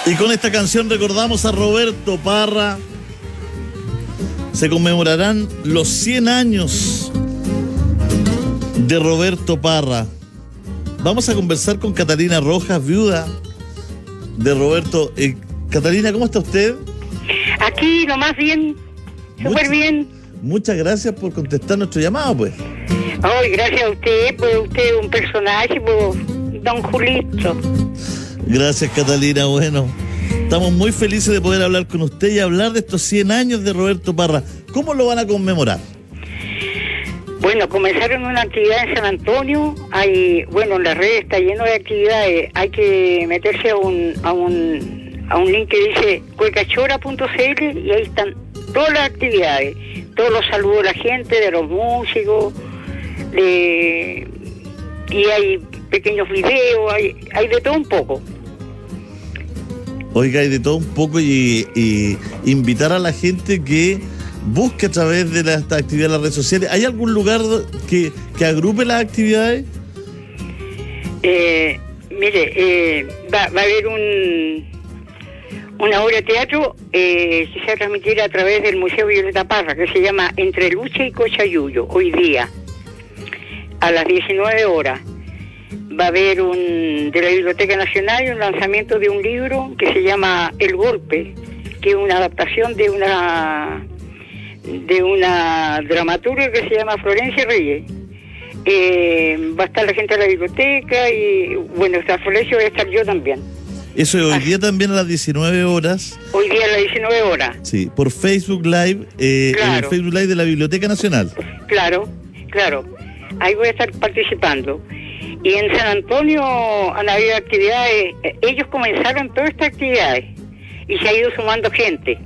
Y con esta canción recordamos a Roberto Parra. Se conmemorarán los 100 años de Roberto Parra. Vamos a conversar con Catalina Rojas, viuda de Roberto. Catalina, ¿cómo está usted? Aquí nomás bien, súper bien. Muchas gracias por contestar nuestro llamado, pues. Ay, gracias a usted, pues usted es un personaje, pues, don Julito. Gracias, Catalina. Bueno, estamos muy felices de poder hablar con usted y hablar de estos 100 años de Roberto Parra. ¿Cómo lo van a conmemorar? Bueno, comenzaron una actividad en San Antonio. En las redes está lleno de actividades. Hay que meterse a un link que dice cuecachora.cl y ahí están todas las actividades, todos los saludos de la gente, de los músicos, y hay pequeños videos, hay de todo un poco. Oiga, hay de todo un poco y invitar a la gente que busque a través de esta actividad en las redes sociales. ¿Hay algún lugar que agrupe las actividades? Va a haber una obra de teatro que se va a transmitir a través del Museo Violeta Parra, que se llama Entre Lucha y Cochayuyo, hoy día, a las 19 horas. Va a haber de la Biblioteca Nacional un lanzamiento de un libro que se llama El Golpe, que es una adaptación de una dramaturga que se llama Florencia Reyes. Va a estar la gente de la biblioteca y, bueno, está Florencia, voy a estar yo también. Eso es hoy día también a las 19 horas. Hoy día a las 19 horas. Sí, por Facebook Live, claro. En el Facebook Live de la Biblioteca Nacional. Claro. Ahí voy a estar participando. Y en San Antonio han habido actividades. Ellos comenzaron todas estas actividades y se ha ido sumando gente.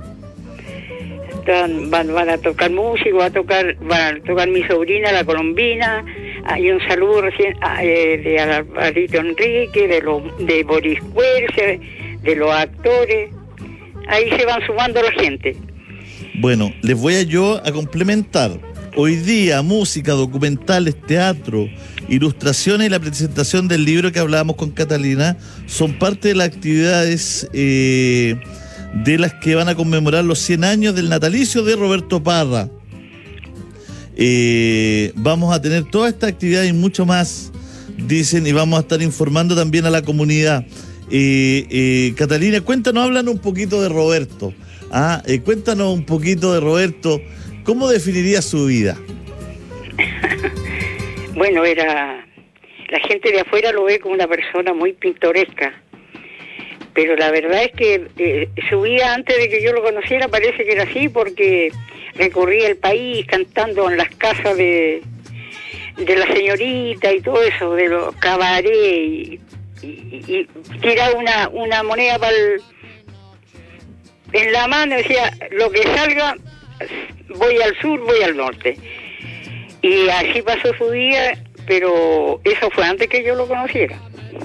Van a tocar música, van a tocar mi sobrina, la colombina. Hay un saludo recién de Alvarito Enrique, de Boris Cuerce, de los actores. Ahí se van sumando la gente. Bueno, les voy a complementar. Hoy día, música, documentales, teatro, ilustraciones y la presentación del libro que hablábamos con Catalina son parte de las actividades de las que van a conmemorar los 100 años del natalicio de Roberto Parra. Vamos a tener toda esta actividad y mucho más, dicen, y vamos a estar informando también a la comunidad. Catalina, háblanos un poquito de Roberto. Cuéntanos un poquito de Roberto. ¿Cómo definiría su vida? Bueno, la gente de afuera lo ve como una persona muy pintoresca, pero la verdad es que su vida antes de que yo lo conociera parece que era así, porque recorría el país cantando en las casas de la señorita y todo eso, de los cabarets, y tiraba una moneda en la mano y decía, lo que salga, voy al sur, voy al norte. Y así pasó su vida, pero eso fue antes que yo lo conociera.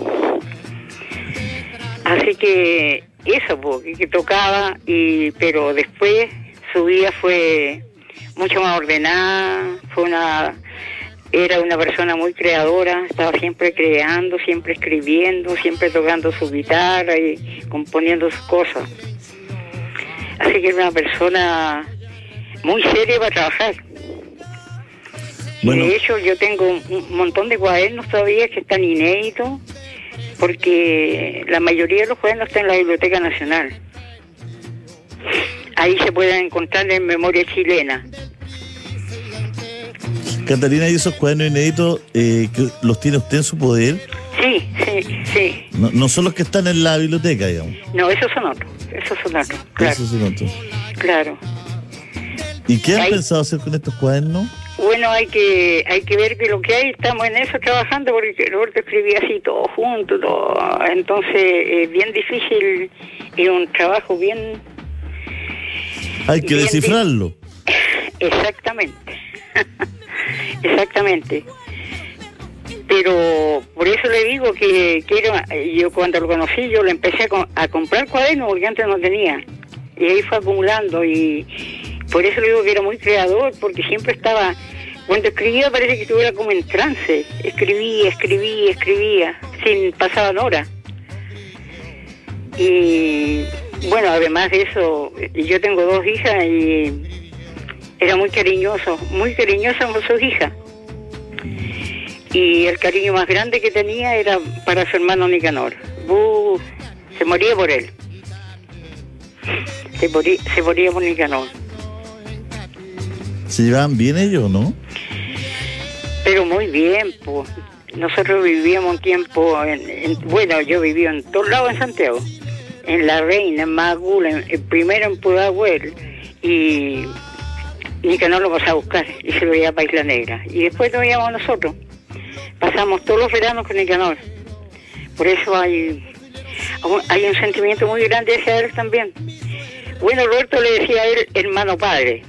Así que eso, porque que tocaba, pero después su vida fue mucho más ordenada, era una persona muy creadora, estaba siempre creando, siempre escribiendo, siempre tocando su guitarra y componiendo sus cosas. Así que era una persona muy seria para trabajar. Bueno. Y de hecho yo tengo un montón de cuadernos todavía que están inéditos, porque la mayoría de los cuadernos están en la Biblioteca Nacional. Ahí se pueden encontrar en Memoria Chilena. Catalina, ¿y esos cuadernos inéditos que los tiene usted en su poder? Sí. No son los que están en la biblioteca, digamos. No, esos son otros, claro. Esos son otros. Claro. ¿Y qué han pensado hacer con estos cuadernos? Bueno, hay que ver que lo que hay, estamos en eso trabajando, porque Roberto escribía así todo junto, todo. Entonces es bien difícil, es un trabajo bien... Hay que descifrarlo. Exactamente. Pero por eso le digo que yo cuando lo conocí, yo le empecé a comprar cuadernos, porque antes no tenía. Y ahí fue acumulando, y por eso le digo que era muy creador, porque siempre estaba... Cuando escribía parece que estuviera como en trance. Escribía, sin pasaban horas. Y bueno, además de eso, yo tengo 2 hijas y era muy cariñosa con sus hijas. Y el cariño más grande que tenía era para su hermano Nicanor. Se moría por él. Se moría por Nicanor. ¿Se llevaban bien ellos, no? Pero muy bien, pues. Nosotros vivíamos un tiempo, bueno, yo viví en todos lados en Santiago. En La Reina, en Macul, primero en Pudahuel. Y Nicanor lo pasaba a buscar y se lo llevaba para Isla Negra. Y después nos íbamos nosotros. Pasamos todos los veranos con Nicanor. Por eso hay un sentimiento muy grande hacia él también. Bueno, Roberto le decía a él hermano padre,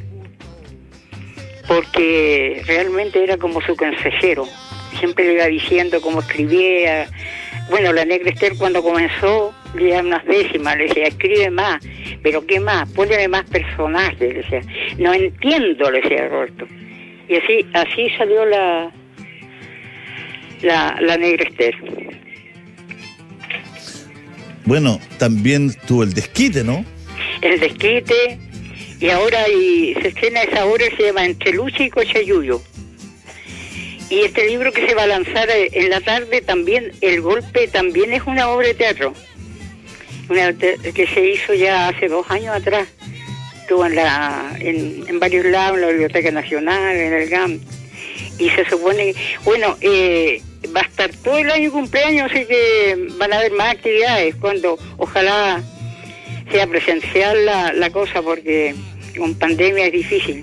porque realmente era como su consejero. Siempre le iba diciendo cómo escribía. Bueno, la Negra Esther cuando comenzó le daba unas décimas, le decía, escribe más, pero ¿qué más? Ponle más personajes, le decía. No entiendo, le decía Roberto. Y así salió la Negra Esther. Bueno, también tuvo el desquite, ¿no? El desquite, y ahora se estrena esa obra que se llama Entre Lucha y Cochayuyo. Y este libro que se va a lanzar en la tarde también, El Golpe, también es una obra de teatro. Que se hizo ya hace 2 años atrás. Estuvo en varios lados, en la Biblioteca Nacional, en el GAM. Y se supone, bueno, va a estar todo el año cumpleaños, así que van a haber más actividades cuando ojalá sea presencial la cosa, porque con pandemia es difícil.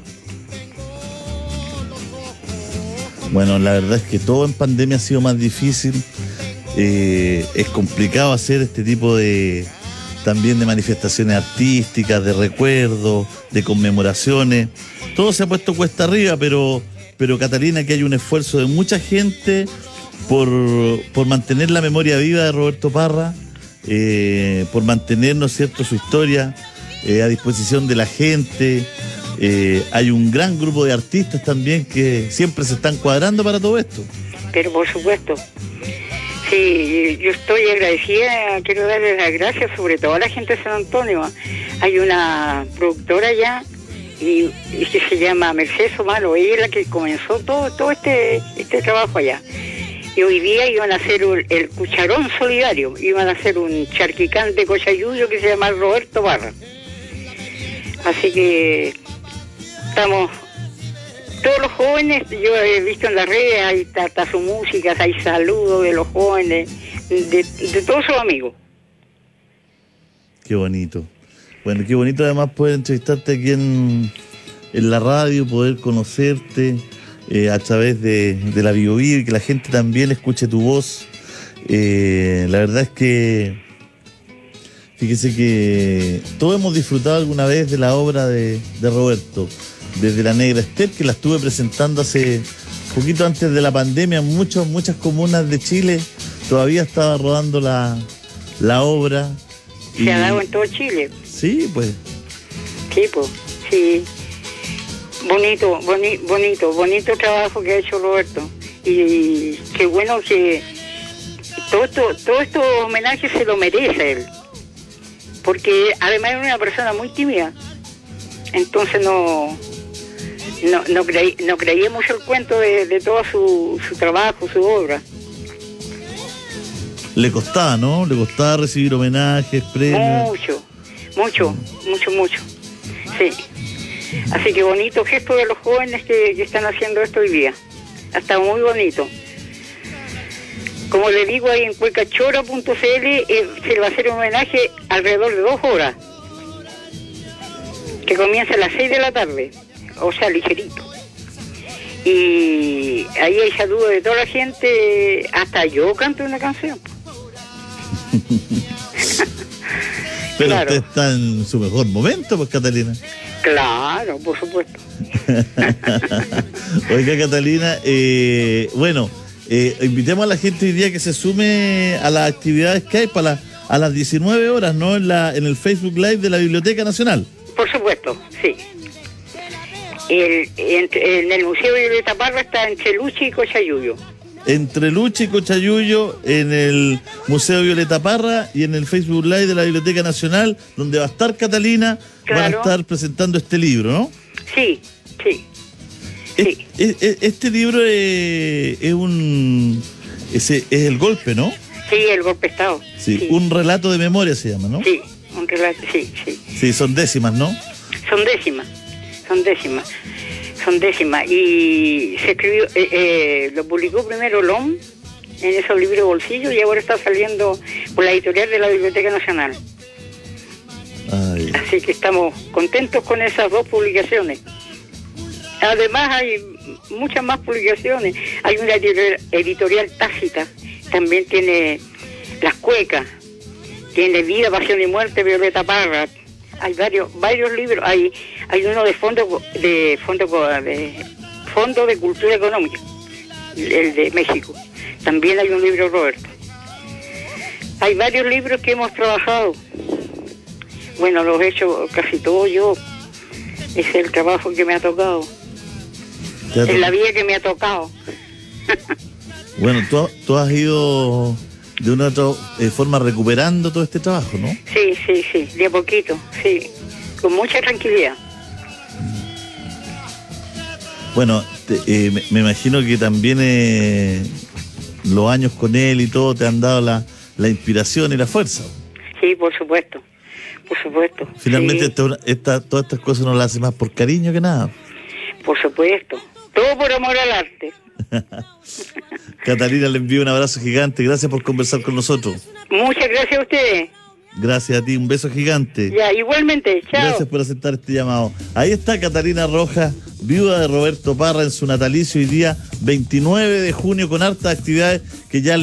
Bueno, la verdad es que todo en pandemia ha sido más difícil. Es complicado hacer este tipo también de manifestaciones artísticas, de recuerdos, de conmemoraciones. Todo se ha puesto cuesta arriba, pero Catalina, que hay un esfuerzo de mucha gente por mantener la memoria viva de Roberto Parra, por mantener, ¿no es cierto?, su historia a disposición de la gente. Hay un gran grupo de artistas también que siempre se están cuadrando para todo esto. Pero por supuesto, sí, yo estoy agradecida, quiero darle las gracias sobre todo a la gente de San Antonio. Hay una productora allá y que se llama Mercedes Omalo, ella es la que comenzó todo este trabajo allá. Y hoy día iban a hacer el Cucharón Solidario, iban a hacer un charquicán de Cochayuyo que se llama Roberto Parra. Así que estamos, todos los jóvenes, yo he visto en las redes, ahí está su música, hay saludos de los jóvenes, de todos sus amigos. Qué bonito. Bueno, qué bonito además poder entrevistarte aquí en la radio, poder conocerte a través de la Bio y que la gente también escuche tu voz. La verdad es que fíjese que todos hemos disfrutado alguna vez de la obra de Roberto, desde La Negra Esther, que la estuve presentando hace poquito antes de la pandemia en muchas comunas de Chile. Todavía estaba rodando la obra. Se ha dado en todo Chile. Sí, pues. Sí, pues, sí. Bonito trabajo que ha hecho Roberto. Y qué bueno que todo estos homenajes se lo merece él. Porque además era una persona muy tímida. Entonces no creía mucho el cuento de todo su trabajo, su obra. Le costaba, ¿no? Le costaba recibir homenajes, premios. Mucho. Sí. Así que bonito gesto de los jóvenes que están haciendo esto hoy día. Hasta muy bonito. Como le digo, ahí en cuecachora.cl se le va a hacer un homenaje alrededor de 2 horas. Que comienza a las 6 de la tarde. O sea, ligerito. Y ahí hay saludos de toda la gente. Hasta yo canto una canción. Pero claro. Usted está en su mejor momento, pues, Catalina. Claro, por supuesto. Oiga, Catalina, invitemos a la gente hoy día que se sume a las actividades que hay a las 19 horas, ¿no? En el Facebook Live de la Biblioteca Nacional. Por supuesto, sí. En el Museo de Violeta Parra está Entre Lucha y Cochayuyo. Entre Lucha y Cochayuyo en el Museo Violeta Parra y en el Facebook Live de la Biblioteca Nacional, donde va a estar Catalina, Claro. van a estar presentando este libro, ¿no? Sí. Este libro es el golpe, ¿no? Sí, el golpe de Estado. Sí, un relato de memoria se llama, ¿no? Sí, un relato, sí. Sí, son décimas, ¿no? Son décimas. Y se escribió, lo publicó primero LOM en esos libros de bolsillo y ahora está saliendo por la editorial de la Biblioteca Nacional. Ay. Así que estamos contentos con esas dos publicaciones. Además hay muchas más publicaciones. Hay una editorial Tácita, también tiene Las Cuecas, tiene Vida, Pasión y Muerte, Violeta Parra. Hay varios libros. Hay uno de Fondo de Cultura Económica, el de México. También hay un libro, Roberto. Hay varios libros que hemos trabajado. Bueno, los he hecho casi todos yo. Es el trabajo que me ha tocado. Es la vida que me ha tocado. Bueno, tú has ido de una u otra forma recuperando todo este trabajo, ¿no? Sí, de a poquito, sí. Con mucha tranquilidad. Bueno, me imagino que también los años con él y todo te han dado la inspiración y la fuerza. Sí, por supuesto. Finalmente sí. todas estas cosas no las hace más por cariño que nada. Por supuesto. Todo por amor al arte. Catalina, le envío un abrazo gigante. Gracias por conversar con nosotros. Muchas gracias a ustedes. Gracias a ti, un beso gigante. Ya, igualmente. Chao. Gracias por aceptar este llamado. Ahí está Catalina Rojas, viuda de Roberto Parra, en su natalicio hoy día 29 de junio, con hartas actividades que ya